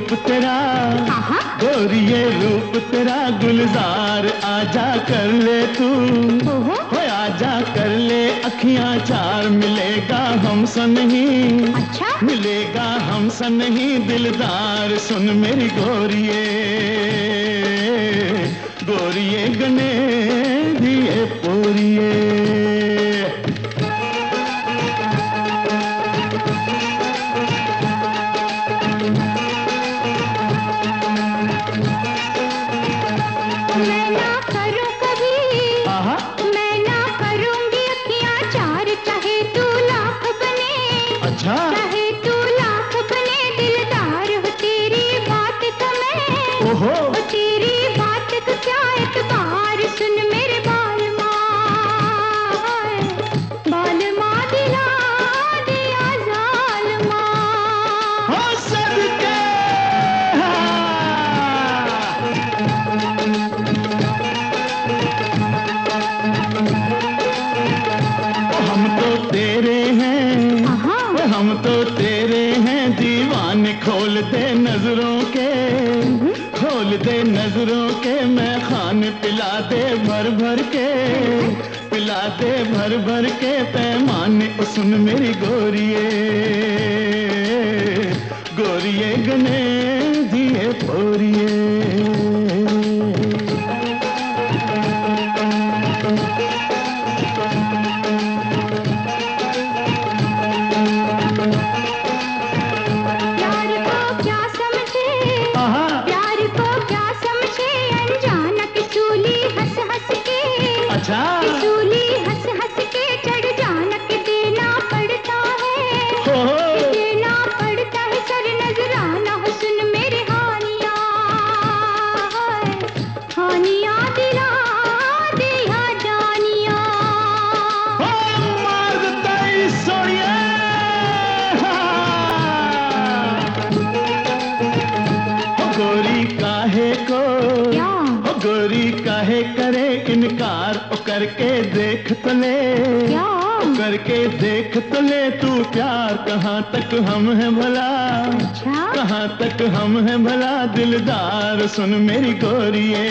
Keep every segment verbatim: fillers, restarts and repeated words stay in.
रूप तेरा, गोरिये रूप तेरा गुलजार, आजा कर ले तू, हो आजा कर ले अखियां चार, मिलेगा हमसे नहीं, अच्छा मिलेगा हमसे नहीं दिलदार, सुन मेरी गोरिये, गोरिये गने दिए पोरिये। मैं ना करूं कभी, मैं ना करूंगी अखियां चार, चाहे तू लाख बने, अच्छा चाहे तू लाख बने दिलदार, हो तेरी बात का मैं, ओहो हो तेरी बात का क्या एतबार, सुन मेरे बाल माँ, बाल माँ दिला दिया जाल माँ, हो सदके हम तो तेरे हैं, हम तो तेरे हैं दीवाने, खोल दे नजरों के, खोल दे नजरों के, मैं खाने पिला दे भर भर के, पिला दे भर भर के पैमाने, ओ सुन मेरी गोरिये, गोरिये गने दिए पोरिये। प्यार को क्या समझे, प्यार को क्या समझे अनजाना, किसूली हंस हंस के, अच्छा किसूली हंस हंस के चढ़ जाना, कि देना पड़ता है, कि देना पड़ता है सर नजराना, हो सुन मेरे हानिया, हानिया दिला दिया जानिया, गोरी काहे को, क्या ओ गोरी काहे करे इनकार, ओ करके देख तो ले, क्या ओ करके देख तो ले तू प्यार, कहाँ तक हम हैं भला, अच्छा कहाँ तक हम हैं भला दिलदार, सुन मेरी गोरिये,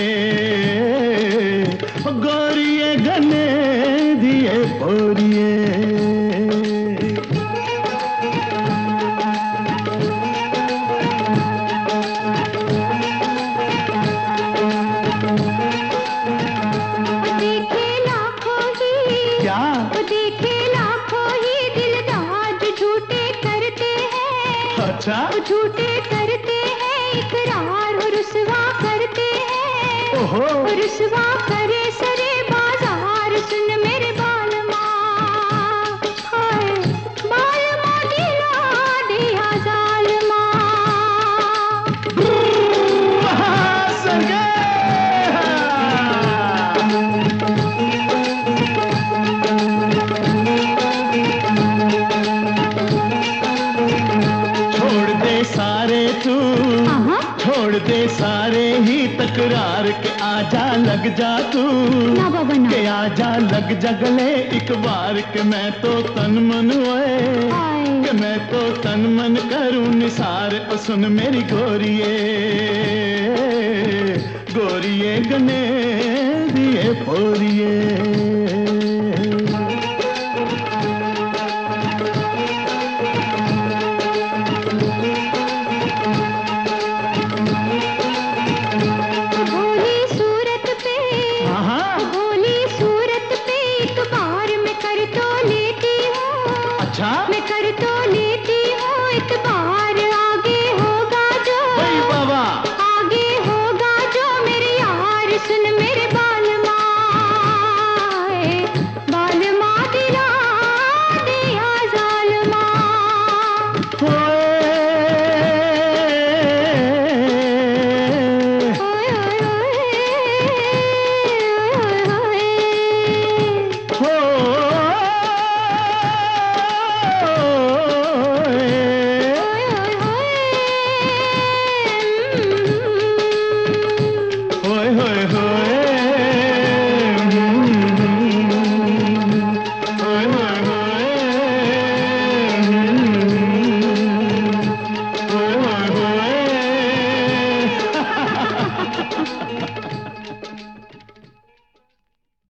ओ गोरिये गने दिए पोरिये। देखे लाखों ही, क्या वो देखे लाखों ही दिलदार, जो झूठे करते हैं, अच्छा वो झूठे करते हैं इकरार, हो रुसवा करते हैं, ओहो हो रुसवा करे सरे बाजार, सुन मेरे बाल माँ, हाय बाल माँ दिला दिया जाल माँ, सरगे छोड़ दे सारे तू, छोड़ दे सारे ही तकरार, के आजा लग जा तू, ना बाबा ना, के आजा लग जा गले एक बार, के मैं तो तन मन ओए, हाय के मैं तो तन मन करूं निसार, ओ सुन मेरी गोरिये, गोरिये गने दिए पोरिये। भोली सूरत पे, हाँ भोली सूरत पे एक बार मैं कर तो लेती हूँ, अच्छा मैं कर तो लेती हूँ एक बार,